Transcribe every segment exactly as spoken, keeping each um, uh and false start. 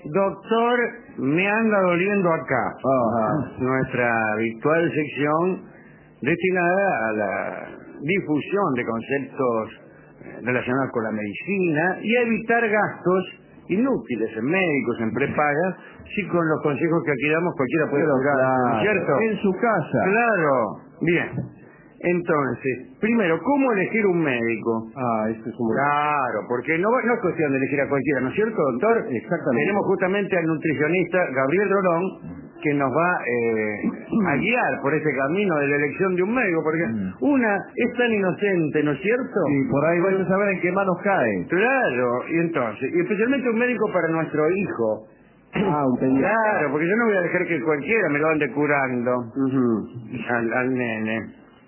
Doctor, me anda doliendo acá. Ajá. Nuestra habitual sección destinada a la difusión de conceptos relacionados con la medicina y a evitar gastos inútiles en médicos, en prepagas, si con los consejos que aquí damos cualquiera puede curar, claro, ¿no es cierto? en su casa. Claro, bien. Entonces, primero, ¿cómo elegir un médico? Ah, esto es un... Claro, porque no, no es cuestión de elegir a cualquiera, ¿no es cierto, doctor? Exactamente. Tenemos justamente al nutricionista Gabriel Rolón, que nos va eh, a guiar por ese camino de la elección de un médico, porque una es tan inocente, ¿no es cierto? Sí, por ahí vais a saber en qué manos cae. Claro, y entonces, y especialmente un médico para nuestro hijo. Ah, un pediatra. Claro, porque yo no voy a dejar que cualquiera me lo ande curando Uh-huh. al, al nene.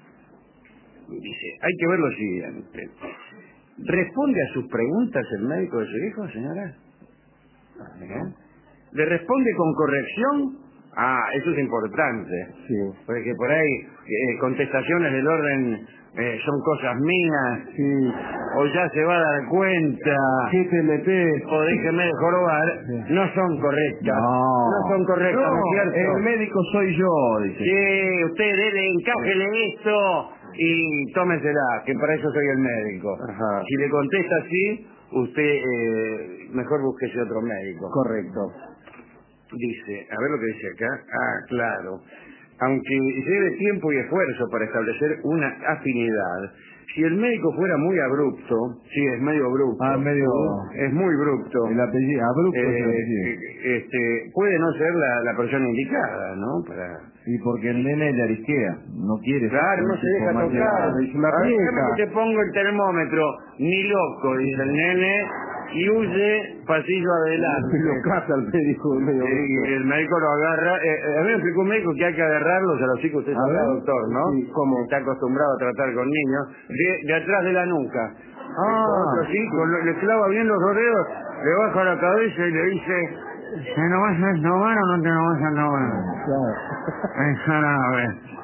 Dice, hay que ver lo siguiente. ¿Responde a sus preguntas el médico de su hijo, señora? ¿Eh? ¿Le responde con corrección? Ah, eso es importante. Sí. Porque por ahí eh, contestaciones del orden eh, son cosas mías, Sí. o ya se va a dar cuenta, G T M P. o déjeme de jorobar, Sí. no son correctas. No. No son correctas, ¿no es No, cierto? el médico soy yo, dice. Sí, usted dele, encájele esto y tómesela, que para eso soy el médico. Ajá. Si le contesta así, usted eh, mejor búsquese otro médico. Correcto. Dice, a ver lo que dice acá. Ah, claro. Aunque lleve tiempo y esfuerzo para establecer una afinidad, si el médico fuera muy abrupto, sí, es medio abrupto. Ah, medio... Es muy abrupto. El apellido, abrupto es el Eh, apellido. este, puede no ser la, la persona indicada, ¿no? Para... Y porque el nene le arisquea, no quiere. Claro, no se deja tocar. Dice una A ver, rieca. déjame que te pongo el termómetro. Ni loco, dice el nene, y huye pasillo adelante. Lo caza el médico medio Sí, y el médico lo agarra. Eh, eh, a mí me explicó un médico que hay que agarrarlos a los chicos, usted A sabe, ver. doctor, ¿no? Sí, ¿cómo? Está acostumbrado a tratar con niños. De, de atrás de la nuca. Ah. Otro sí, con lo- le clava bien los dos dedos, le baja la cabeza y le dice, ¿se no vas a innovar o no te no vas a innovar? Claro. Es jarabe.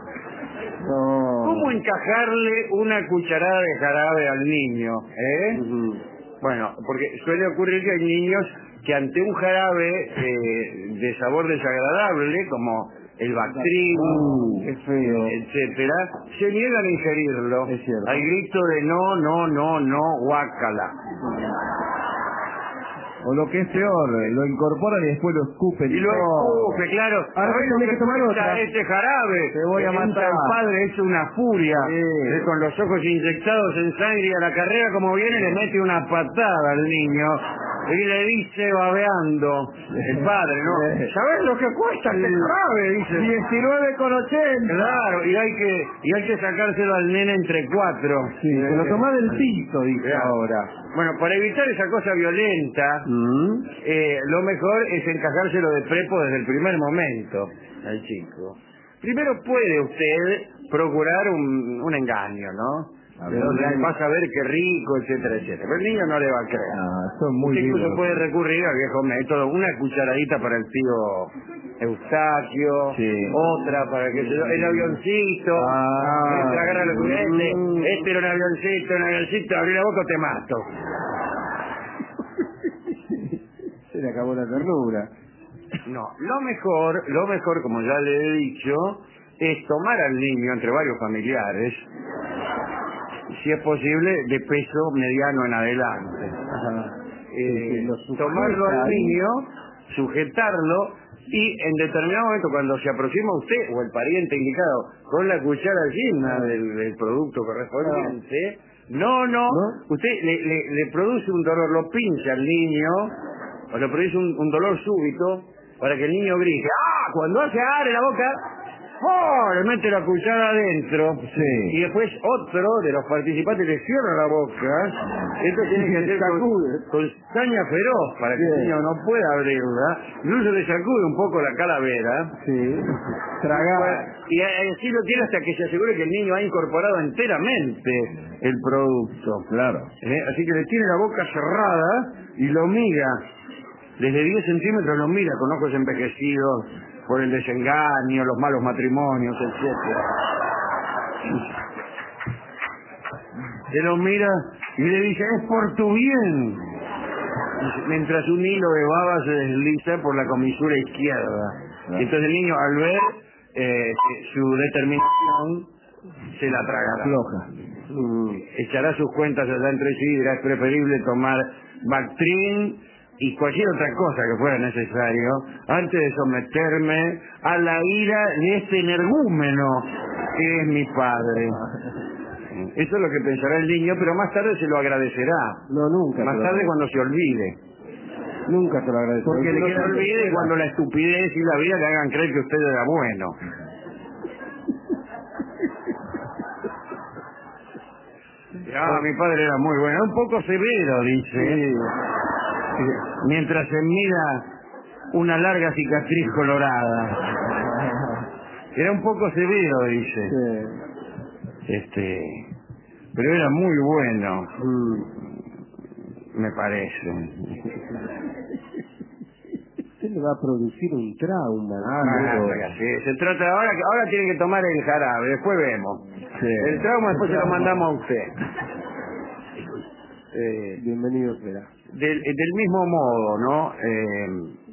No. ¿Cómo encajarle una cucharada de jarabe al niño? ¿Eh? Ujú. Bueno, porque suele ocurrir que hay niños que ante un jarabe eh, de sabor desagradable, como el Bactrim, Uh, qué feo. etcétera, se niegan a ingerirlo. Es cierto. Hay grito de no, no, no, no, guácala. O lo que es peor, lo incorporan y después lo escupen. Y lo No. escupe, claro. Ahora ¿Sabés tenés lo que tomar cuesta otra. este jarabe? Te voy a Que entra matar. el padre es una furia. Sí. Eh, con los ojos inyectados en sangre y a la carrera como viene le mete una patada al niño. Y le dice babeando el padre, ¿no? Sí. ¿Sabés lo que cuesta este jarabe? Dice. diecinueve con ochenta. Claro, y hay que y hay que sacárselo al nene entre cuatro. Sí, se lo tomás del piso, dice Claro. ahora. Bueno, para evitar esa cosa violenta, ¿Mm? eh, lo mejor es encajárselo de prepo desde el primer momento al chico. Primero puede usted procurar un, un engaño, ¿no? A De ver, donde engaño. vas a ver qué rico, etcétera, etcétera. Pero el niño no le va a creer. Ah, son muy Usted incluso lindos. puede recurrir al viejo método, una cucharadita para el tío Eustaquio, Sí. otra para que se el avioncito, Ah. este agarra los juguetes, Mm. este era un avioncito, un avioncito, abrí la boca o te mato. Se le acabó la ternura. No, lo mejor, lo mejor, como ya le he dicho, es tomar al niño entre varios familiares, si es posible, de peso mediano en adelante. Ajá. Eh, Sí, sí, lo sujeta tomarlo al ahí. niño, sujetarlo y en determinado momento cuando se aproxima usted o el pariente indicado con la cuchara llena del, del producto correspondiente, no, no, ¿No? usted le, le- le produce un dolor, lo pincha al niño o le produce un, un dolor súbito para que el niño grite, ¡ah! Cuando hace abre la boca, ¡oh! Le mete la cuchara adentro. Sí. Y después otro de los participantes le cierra la boca. Esto tiene que hacer con, con caña feroz para que Bien. el niño no pueda abrirla. Incluso le sacude un poco la calavera. Sí. Tragar. Y así lo tiene hasta que se asegure que el niño ha incorporado enteramente el producto. Claro. ¿Eh? Así que le tiene la boca cerrada y lo mira. Desde diez centímetros lo mira con ojos envejecidos por el desengaño, los malos matrimonios, etcétera. Se lo mira y le dice, es por tu bien. mientras un hilo de baba se desliza por la comisura izquierda. Y entonces el niño, al ver eh, su determinación, se la tragará. Floja. Mm, echará sus cuentas allá entre sí y dirá: es preferible tomar Bactrim y cualquier otra cosa que fuera necesario antes de someterme a la ira de este energúmeno que es mi padre. Eso es lo que pensará el niño, pero más tarde se lo agradecerá. No, nunca. Más tarde cuando se olvide. Nunca se lo agradecerá. Porque no se olvide cuando la estupidez y la vida le hagan creer que usted era bueno. Ah, mi padre era muy bueno, un poco severo, dice. Sí. Mientras se mira una larga cicatriz colorada. Era un poco severo, dice. Sí. Este, pero era muy bueno, Mm. me parece. Usted le va a producir un trauma. Ah, sí, se trata ahora que ahora tiene que tomar el jarabe, después vemos. Sí. El trauma después se lo mandamos a usted. Eh, Bienvenido será. del, del mismo modo, ¿no? Eh,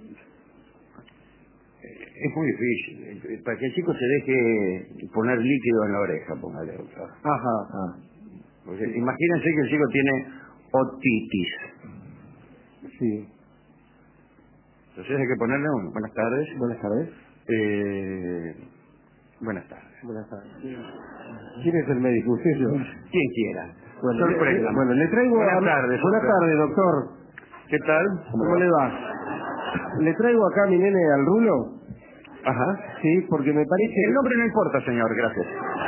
es muy difícil. Para que el chico se deje poner líquido en la oreja, póngale, doctor. Ajá. Ah. Porque imagínense que el chico tiene otitis. Sí. Entonces hay que ponerle un buenas tardes. Buenas tardes. Eh, buenas tardes. Buenas tardes. ¿Quién es el médico? ¿Usted yo? Quien quiera. Bueno, Sorprenda. le, bueno, le traigo... Buenas a... tardes. Buenas tardes, doctor. ¿Qué tal? ¿Cómo le va? Le traigo acá a mi nene al rulo. Ajá. Sí, porque me parece... El nombre no importa, señor, gracias.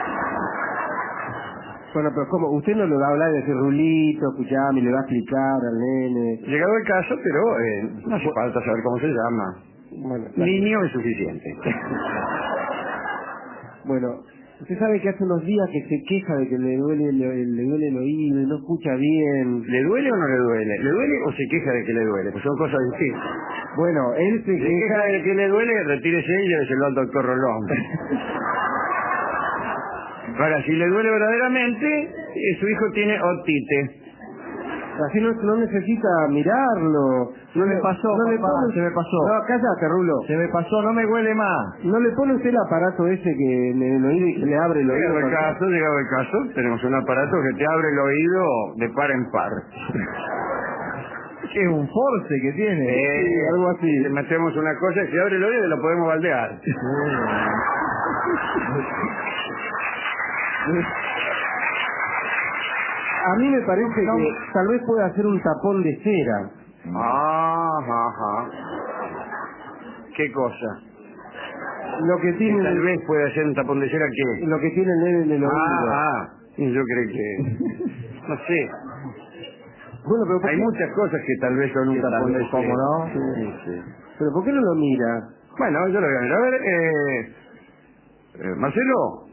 Bueno, pero ¿cómo? Usted no le va a hablar de ese rulito, escuchame, le va a explicar al nene. Llegado el caso, pero eh, no hace falta saber cómo se llama. Bueno, está Niño es suficiente. Bueno, usted sabe que hace unos días que se queja de que le duele, le, le duele el oído y no escucha bien. ¿Le duele o no le duele? ¿Le duele o se queja de que le duele? Pues son cosas distintas. Bueno, él se Se queja... queja de que le duele, retírese y lléveselo al doctor Rolón. Ahora, si le duele verdaderamente, eh, su hijo tiene otite. Así no, no necesita mirarlo. No me pasó, no le papá, pone... se me pasó. No, cállate, Rulo. Se me pasó, no me huele más. ¿No le pone usted el aparato ese que en el oído y que le abre el oído? Llegado el caso, llegado el caso, tenemos un aparato que te abre el oído de par en par. Es un force que tiene. Eh, Sí, algo así. Le metemos una cosa y se abre el oído y lo podemos baldear. A mí me parece que tal vez pueda hacer un tapón de cera. Ajá, ajá. ¿Qué cosa? Lo que Que tiene tal vez puede hacer un tapón de cera, ¿qué? lo que tiene el nene en el oído. Ah, ah. Y yo creo que... No sé. Bueno, pero ¿por Hay qué? muchas cosas que tal vez son un Sí, tal tapón de vez, cera. ¿cómo no? Sí, sí. Pero ¿por qué no lo mira? Bueno, yo lo voy a ver. A ver, eh... eh, Marcelo.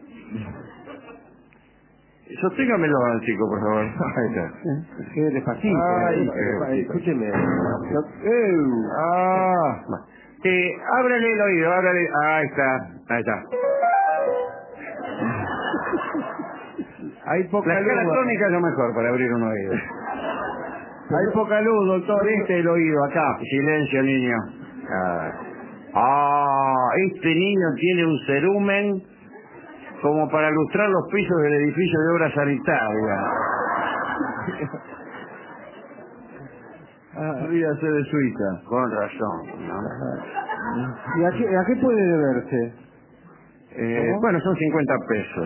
Sosténgamelo al chico, por favor. Ahí está. Qué despacito. Ay, eh, qué- escúcheme. Eh, ah, eh, ábrale el oído, ábrale. Ahí está, ahí está. Hay poca La escala luz. tónica es lo mejor para abrir un oído. Hay poca luz, doctor. Este es el oído acá. Silencio, niño. Ah, ah, este niño tiene un cerumen como para lustrar los pisos del edificio de obra sanitaria. Ah, ríase de Suiza. Con razón, ¿no? ¿Y a qué, a qué puede deberse? Eh, bueno, son cincuenta pesos.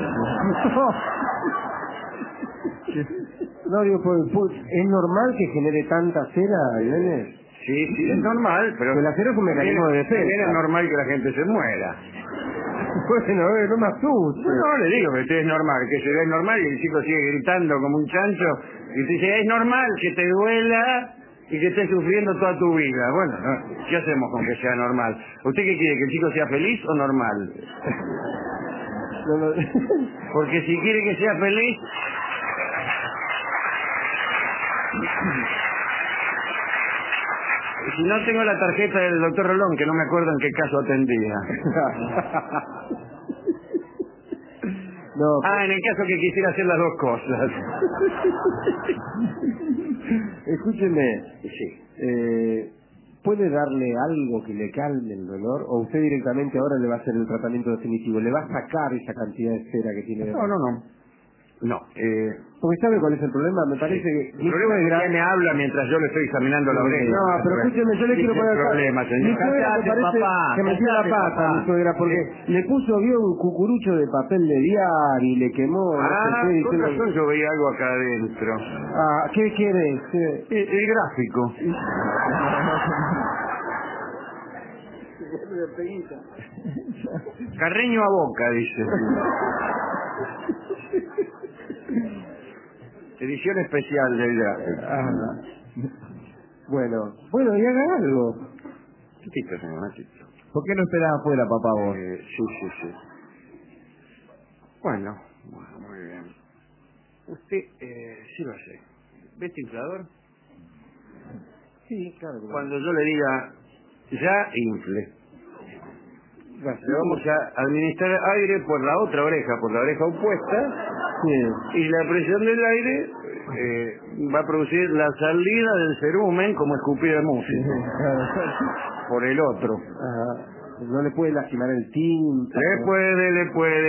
No, digo, pues, pues, ¿es normal que genere tanta cera, nene? Sí, sí, es normal, pero... Pero la cera es un mecanismo de defensa. También es normal que la gente se muera. Bueno, eh, no me asuste. No, le digo que usted es normal, que se ve normal y el chico sigue gritando como un chancho y usted dice, es normal que te duela y que estés sufriendo toda tu vida. Bueno, ¿no? ¿Qué hacemos con que sea normal? ¿Usted qué quiere, que el chico sea feliz o normal? No, no. Porque si quiere que sea feliz... Si no tengo la tarjeta del doctor Rolón, que no me acuerdo en qué caso atendía. No, Ah, en el caso que quisiera hacer las dos cosas. escúcheme. Sí. eh, ¿puede darle algo que le calme el dolor? ¿O usted directamente ahora le va a hacer el tratamiento definitivo? ¿Le va a sacar esa cantidad de cera que tiene? No, no, no. No. Eh, Porque ¿sabe cuál es el problema? Me parece sí. que... El problema es que me habla mientras yo le estoy examinando la oreja. No, pero escúcheme, yo le quiero poner... El problema, señor. Mi suegra me Cállate, parece papá, que metió la cállate, pata, papá. mi suegra, porque le puso, vio un cucurucho de papel de diario y le quemó, no Ah, sé qué, con diciendo... razón yo veía algo acá adentro. Ah, ¿qué quiere? ¿Qué? El, el gráfico. Carreño a boca, dice. Edición especial del gráfico. Ah, bueno, bueno, y haga algo. Chiquito, señor, chiquito. ¿Por qué no esperás afuera, papá, vos? Eh, sí, sí, sí. Bueno, bueno, muy bien. Usted, eh, sí lo sé. ¿Ve este inflador? Sí, claro. Cuando yo le diga, ya infle. Gracias. Le vamos a administrar aire por la otra oreja, por la oreja opuesta, Sí. y la presión del aire eh, va a producir la salida del cerumen como escupida de música, por el otro. Ajá. No le puede lastimar el tinta. Le puede, le puede,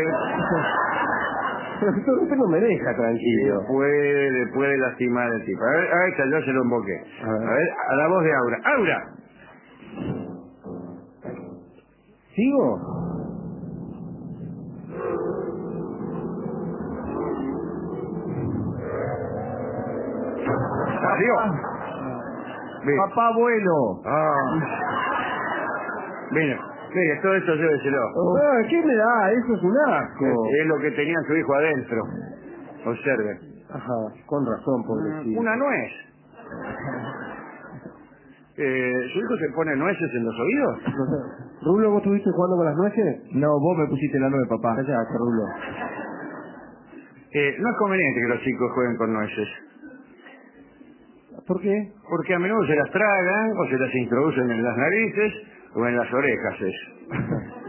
Pero usted no me deja le tranquilo. puede, le puede lastimar el tipo. A ver, ahí está, yo se lo emboqué. A ver. A ver, a la voz de Aura. ¡Aura! ¿Sigo? ¡Adiós! Bien. Papá bueno. Ah. Mire, mire, todo esto lléveselo. Ah, ¿qué me da? Eso es un asco. Es lo que tenía su hijo adentro. Observe. Ajá, con razón, Mm, pobrecito. Una nuez. Eh, ¿Su hijo se pone nueces en los oídos? Rulo, ¿vos estuviste jugando con las nueces? No, vos me pusiste la nueve, papá. Cállate, Rulo. Eh, no es conveniente que los chicos jueguen con nueces. ¿Por qué? Porque a menudo se las tragan o se las introducen en las narices o en las orejas. Eso.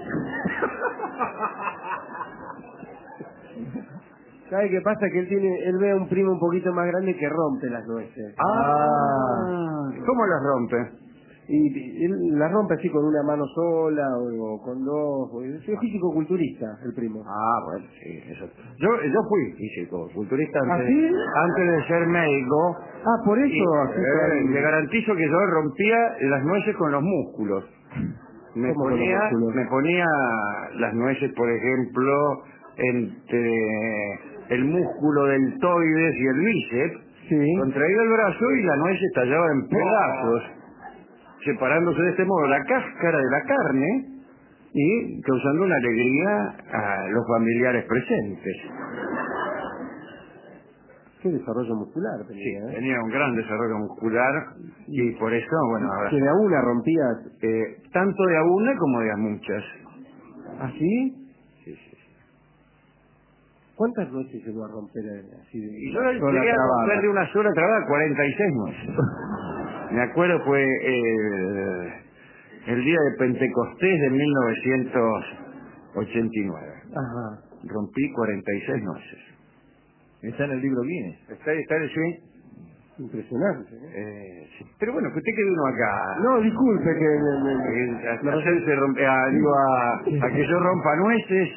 ¿Sabe qué pasa? Que él tiene, él ve a un primo un poquito más grande que rompe las nueces. Ah, ¿cómo las rompe? Y, y él las rompe así con una mano sola o, o con dos. O, es físico-culturista, el primo. Ah, bueno, sí, eso. Yo, yo fui físico-culturista ¿Ah, antes, sí? antes de ser médico. Ah, por eso. Y, así eh, con- le garantizo que yo rompía las nueces con los músculos. Me ¿Cómo con los ponía, músculos? me ponía las nueces, por ejemplo, entre el músculo deltoides y el bíceps, Sí. contraía el brazo y la nuez estallaba en pedazos, separándose de este modo la cáscara de la carne y causando una alegría a los familiares presentes. Qué desarrollo muscular Sí, tenía, ¿eh? tenía un gran desarrollo muscular y por eso, bueno, ahora, Que de a una rompías. eh, tanto de a una como de a muchas. ¿Así? Sí, sí. ¿Cuántas noches llegó a romper eh, así de Y yo sola llegué a trabada? romper de una sola trabada cuarenta y seis nueces. Me acuerdo fue el, el día de Pentecostés de mil novecientos ochenta y nueve. Ajá. Rompí cuarenta y seis nueces. Está en el libro Guinness. ¿Está, está el sí? Impresionante, ¿eh? Eh, sí. Pero bueno, que usted que vino acá. No, disculpe que... me- me- Eh, a, a hacerse rompe- a, digo, a, a que yo rompa nueces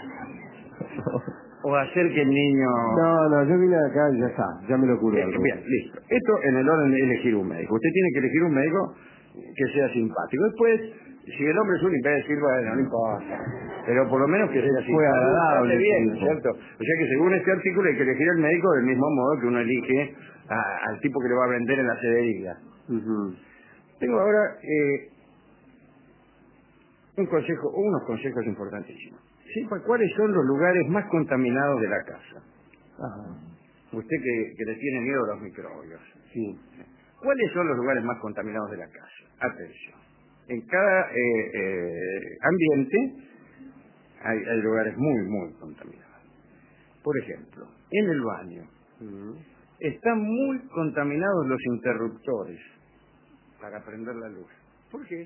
o a hacer que el niño... No, no, yo vine acá y ya está, ya me lo curé. Bien, algo. bien, listo. Esto en el orden de elegir un médico. Usted tiene que elegir un médico que sea simpático. Después, si el hombre es un imbécil, bueno, no importa. Pero por lo menos que sea simpático. Fue agradable, Trate bien, tipo. ¿cierto? O sea que según este artículo hay que elegir el médico del mismo modo que uno elige a- al tipo que le va a vender en la cedería. Ujú. Tengo ahora eh, un consejo, unos consejos importantísimos. Sepa cuáles son los lugares más contaminados de la casa. Ajá, Usted que, que le tiene miedo a los microbios. sí. ¿Cuáles son los lugares más contaminados de la casa? Atención. En cada eh, eh, ambiente hay, hay lugares muy, muy contaminados. Por ejemplo, en el baño Ujú. están muy contaminados los interruptores para prender la luz. ¿Por qué?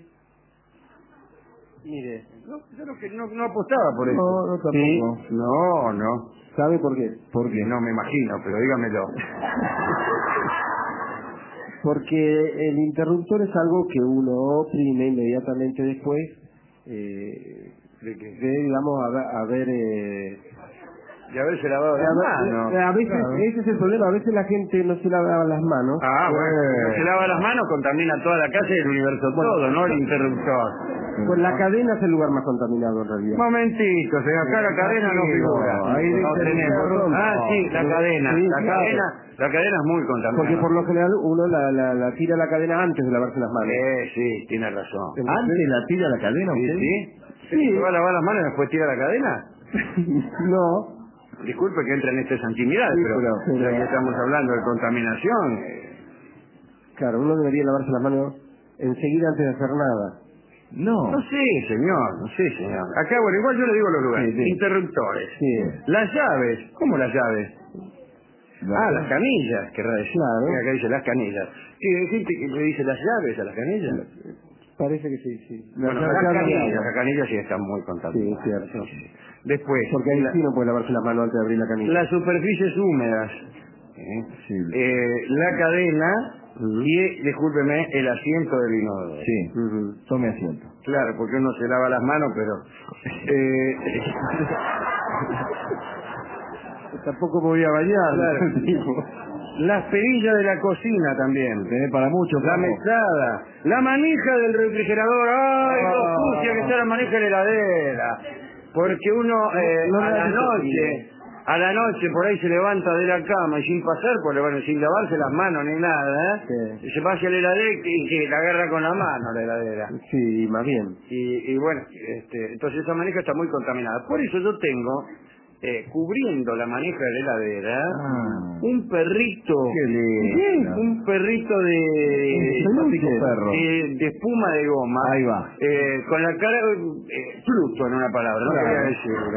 Mire. No, yo no, que- no, no apostaba por eso. No, no tampoco. Sí. No, no. ¿Sabe por qué? Porque no me imagino, pero dígamelo. Porque el interruptor es algo que uno oprime inmediatamente después eh, de que, de, digamos, a ver... A ver eh, de haberse lavado las manos. A veces, claro. Ese es el problema, a veces la gente no se lava las manos. Ah, bueno, eh, no se lava las manos, contamina toda la casa y el universo bueno, todo, no el interruptor. Pues la cadena es el lugar más contaminado en realidad. Momentito, señor, acá la cadena no figura. Ahí no tenemos. Ah, sí, la cadena. Sí, la claro. cadena, la cadena es muy contaminada. Porque por lo general uno la, la, la tira la cadena antes de lavarse las manos. Eh, sí, tiene razón. ¿Antes la tira la cadena ¿Sí, usted? sí? Sí. ¿Se va a lavar las manos y después tira la cadena? No. Disculpe que entre en estas intimidades, Sí, pero, pero, pero ya que estamos hablando de contaminación. Eh... Claro, uno debería lavarse las manos enseguida antes de hacer nada. No. No sé, señor, no sé, señor. Acá, bueno, igual yo le digo los lugares. Sí, sí. Interruptores. Sí. Las llaves. ¿Cómo las llaves? La Ah, las canillas, querrá decir. Claro. Mira, acá dice las canillas. ¿Y hay gente que le dice las llaves a las canillas? Parece que sí, sí. Bueno, La- las la- canillas, la- las canillas sí están muy contaminadas. Sí, cierto. Sí, sí. Después, Porque ahí la- sí no puede lavarse las manos antes de abrir la canilla. las superficies húmedas. ¿eh? Sí. Eh, la cadena y, discúlpeme, el asiento del inodoro. Sí. Ujú. Tome asiento. Claro, porque uno se lava las manos, pero... Eh, Tampoco me voy a bañar. claro. Las perillas de la cocina también. Tiene para mucho, La Paco. mesada, la manija del refrigerador, ¡ay, Ah. lo sucia que está la manija de la heladera! Porque uno eh, no a la necesito noche, a la noche por ahí se levanta de la cama y sin pasar, por bueno, sin lavarse las manos ni nada, ¿eh? Sí. Se va hacia la heladera y que la agarra con la mano la heladera. Sí, más bien. Y, y bueno, este, entonces esa manija está muy contaminada. Por eso yo tengo, eh, cubriendo la manija de la heladera, Ah. un perrito. Qué lindo. Sí, un perrito de, Simpático perro. de, de espuma de goma. Ahí va. Eh, con la cara, eh, Pluto en una palabra, no Claro. quería decirlo.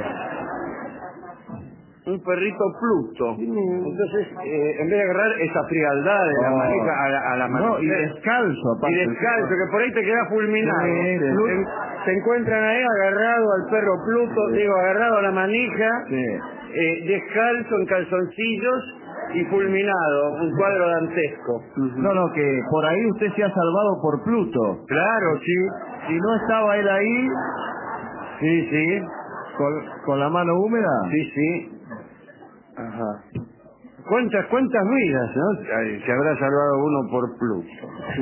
Un perrito Pluto. Entonces, eh, en vez de agarrar esa frialdad de la Oh. manija a la, a la No, y manija- descalzo, y aparte. descalzo, que por ahí te quedas fulminado. Sí, te, de- te encuentran ahí agarrado al perro Pluto, digo, agarrado a la manija, Sí. eh, descalzo en calzoncillos y fulminado, un cuadro dantesco. No, no, que por ahí usted se ha salvado por Pluto. Claro, sí, Si no estaba él ahí, sí, sí, con, con la mano húmeda. sí, sí. Ajá. ¿Cuántas, cuántas vidas, no? Ay, se habrá salvado uno por Pluto. Sí.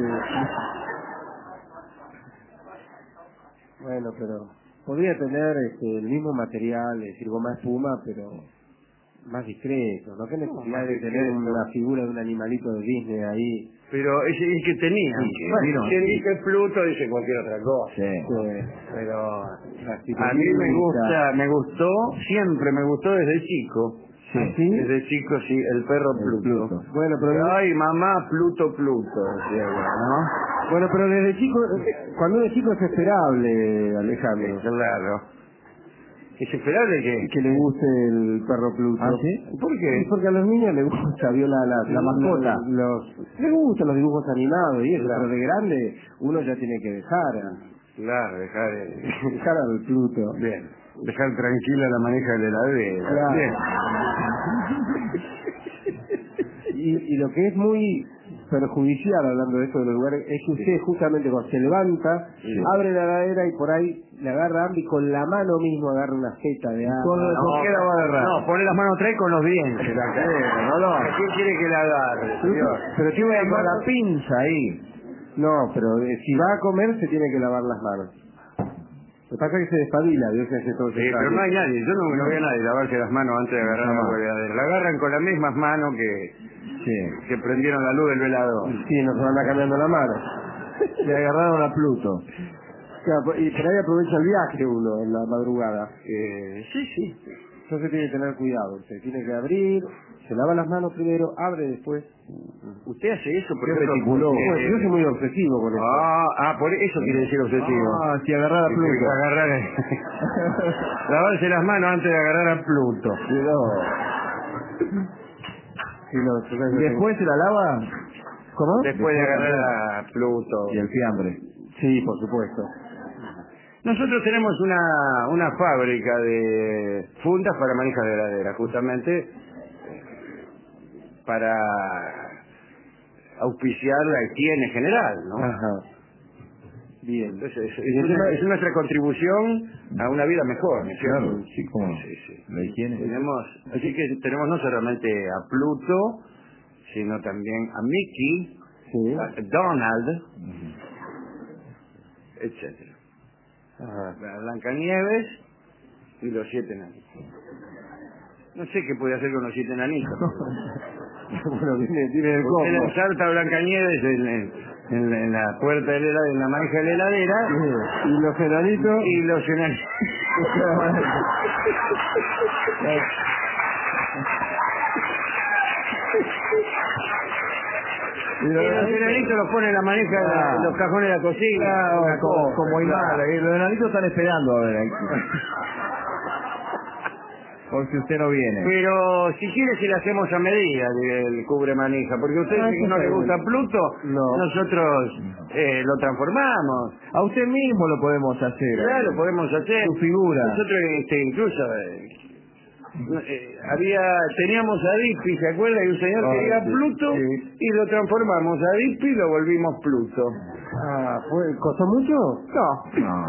Bueno, pero podría tener este, el mismo material, es decir, goma espuma, pero más discreto, ¿no? ¿Qué necesidad más de tener discreto. una figura de un animalito de Disney ahí? Pero es, es que tenían Sí, que... bueno, quien sí. dice Pluto dice cualquier otra cosa. Sí. Este, Pero las a mí me figuritas. gusta, me gustó, siempre me gustó desde chico. Sí. ¿Sí? Desde chico, sí, el perro El Pluto. Pluto. Bueno, pero Ay, mamá, Pluto, Pluto, decía yo, ¿no? bueno, pero desde chico, cuando uno es chico es esperable, Alejandro, Claro. ¿Es esperable que...? que le guste el perro Pluto. ¿Ah, sí? ¿Por Sí, qué? porque a los niños les gusta, vio la, la, La mascota. Los, les gustan los dibujos animados y eso, Claro. pero de grande uno ya tiene que dejar, a- Claro, dejar... de- dejar al Pluto. Bien. Dejar tranquila la manija de la heladera. Claro. Bien. Y, y lo que es muy perjudicial, hablando de esto de los lugares, es que usted justamente cuando se levanta, Sí. abre la heladera y por ahí le agarra hambre y con la mano mismo agarra una feta de Con- agua. ¿Por qué la va a agarrar? No, pone las manos atrás y con los dientes. La cadera, no, no. ¿Quién quiere que la agarre, señor? Pero tiene Con que la pinza ahí. No, pero eh, si va a comer se tiene que lavar las manos. Lo que pasa es que se despabila, Dios se hace todo Sí, ese pero no hay nadie, yo no, no veo a nadie lavarse las manos antes de agarrar No. la heladera. La agarran con las mismas manos que, Sí. que prendieron la luz del velador. Sí, no se van a cambiando la mano. Le agarraron a Pluto. Claro, y por ahí aprovecha el viaje uno en la madrugada. Eh, sí, sí. Entonces tiene que tener cuidado. Usted tiene que abrir, se lava las manos primero, abre después. ¿Usted hace eso, por Qué ejemplo? meticuloso. porque- Bueno, yo soy muy obsesivo con esto. Ah, ah, por eso quiere decir objetivo. Ah, si agarrar a Que- Pluto. que agarrar... Lavarse las manos antes de agarrar a Pluto. Sí, no, yo creo Y que- después se la lava. ¿Cómo? Después de agarrar a Pluto. Y el fiambre. Sí, por supuesto. Nosotros tenemos una, una fábrica de fundas para manijas de heladera, justamente para auspiciar la higiene general, ¿no? Ajá. Bien. Entonces, es, es, una- es nuestra contribución a una vida mejor, ¿no es cierto? Claro, sí, como Sí, sí. la higiene. Tenemos, así que tenemos no solamente a Pluto, sino también a Mickey, Sí. a Donald, etcétera. Ajá. A Blancanieves y los siete enanitos. No sé qué puede hacer con los siete enanitos. Bueno, tiene, tiene el Usted le combo. ensarta a Blancanieves en, en, en la- en la puerta de la heladera, en la manija de la heladera, Y los enanitos. y los enanitos. Y Y los los enanitos los pone en la manija de la- Ah. en los cajones de la cocina. Claro, una como, cosa, como claro. Imala, y los enanitos están esperando a ver ahí. Por si usted no viene. Pero si quiere, si le hacemos a medida el cubre manija, porque a usted Ah, dice que eso no le está gusta bueno. Pluto, No. nosotros eh, lo transformamos. A usted mismo lo podemos hacer. Claro, lo podemos hacer. Su figura. Nosotros este, incluso eh, eh, había teníamos a Dipi, ¿se acuerda? Y un señor Ah, quería sí, Pluto sí. y lo transformamos a Dipi y lo volvimos Pluto. Ah, ¿fue, ¿costó mucho? No. No.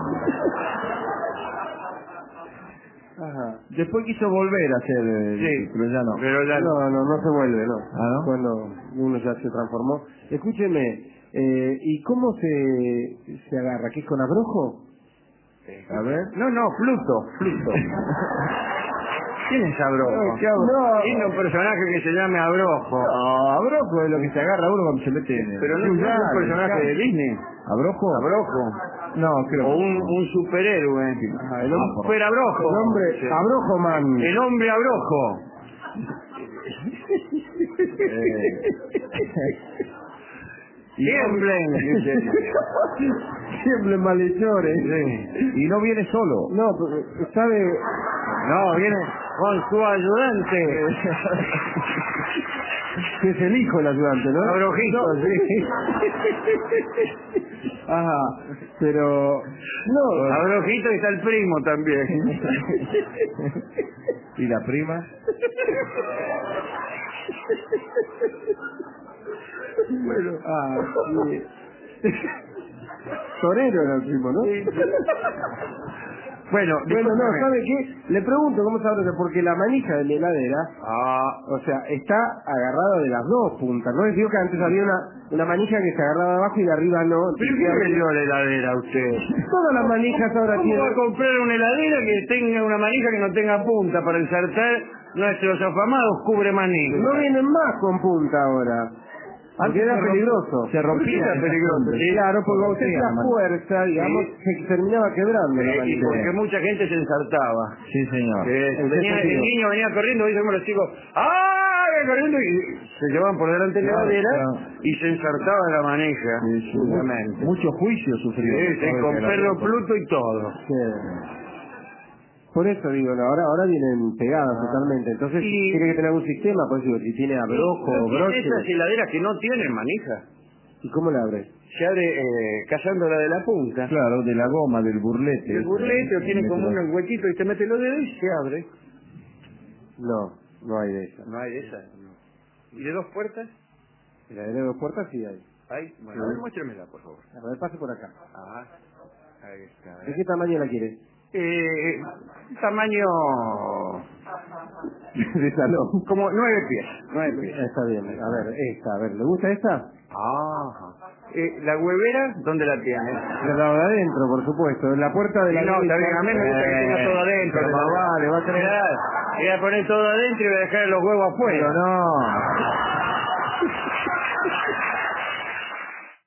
Ajá. Después quiso volver a hacer, eh, Sí, pero ya no. pero ya no. No, no, no se vuelve, no. ¿Ah, no? Cuando uno ya se transformó. Escúcheme, eh, ¿y cómo se, se agarra? ¿Qué es con abrojo? A ver. No, no, Pluto, Pluto. ¿Quién es Abrojo? No, ¿qué Abrojo? No, tiene un personaje que se llame Abrojo. No, Abrojo es lo que se agarra uno cuando se mete en el... Pero no, no es un personaje de Disney. ¿Abrojo? Abrojo. No, creo O que un, un superhéroe. Ajá, el Un hombre, super Abrojo. el hombre Sí. Abrojo Man. El hombre Abrojo. Tiemblen. Siempre malhechores. Sí. Y no viene solo. No, pero, ¿sabe? No, viene con su ayudante. Que es el hijo del ayudante, ¿no? Abrojito, sí. Ajá, pero... No, Abrojito y está el primo también. ¿Y la prima? bueno, ah, sí. Torero era el primo, ¿no? Bueno, Bueno, no, discúlpeme. ¿sabe qué? Le pregunto cómo se abre, porque la manija de mi heladera, Ah, o sea, está agarrada de las dos puntas, ¿no? Les digo que antes había una, una manija que se agarraba de abajo y de arriba no. ¿pero qué vendió la heladera a usted? Todas las manijas ahora ¿Cómo va a tienen... comprar una heladera que tenga una manija que no tenga punta para ensartar nuestros afamados cubre manija? No vienen más con punta ahora. Porque Antes era se romp- peligroso. se rompía. ¿Por qué era peligroso? Sí, claro, porque Se usted rompía, la hermano. fuerza, digamos, Sí. se terminaba quebrando la Eh, y manija. porque mucha gente se ensartaba. Sí, señor. Eh, ¿En qué venía, el sentido? niño venía corriendo, dice como los chicos, ¡ah! venía corriendo y se llevaban por delante de la Claro, heladera claro. y se ensartaba la manija. Sí, sí. Obviamente. Mucho juicio sufrió. Sí, sí, ¿no? con Que la- perro Pluto y todo. Sí. Por eso digo, no, ahora ahora vienen pegadas totalmente. Entonces Y- tiene que tener algún sistema, por eso digo, si tiene abrojo o ¿No tiene broche. esas heladeras que no tienen manija? ¿Y cómo le abre? Se abre eh, cazándola de la punta. Claro, de la goma, del burlete. El burlete o tiene Mete como la- un huequito y te mete los dedos y se abre. No, no hay de esa. No hay de esas. ¿Y de dos puertas? La de dos puertas sí hay. Hay. Bueno, a ver, muéstremela, por favor. A ver, pase por acá. Ah, ahí está. ¿De qué tamaño la quiere? Eh, tamaño De salón. como nueve pies. Nueve pies. Está bien, a ver, esta, a ver, ¿le gusta esta? Ajá. Eh, ¿La huevera dónde la tiene? Del lado de adentro, por supuesto, en la puerta de la Sí, no, derecha. está bien, a mí me gusta que tenga todo adentro. Pero más vale, va a tener... Voy a poner todo adentro y voy a dejar los huevos afuera. Pero no.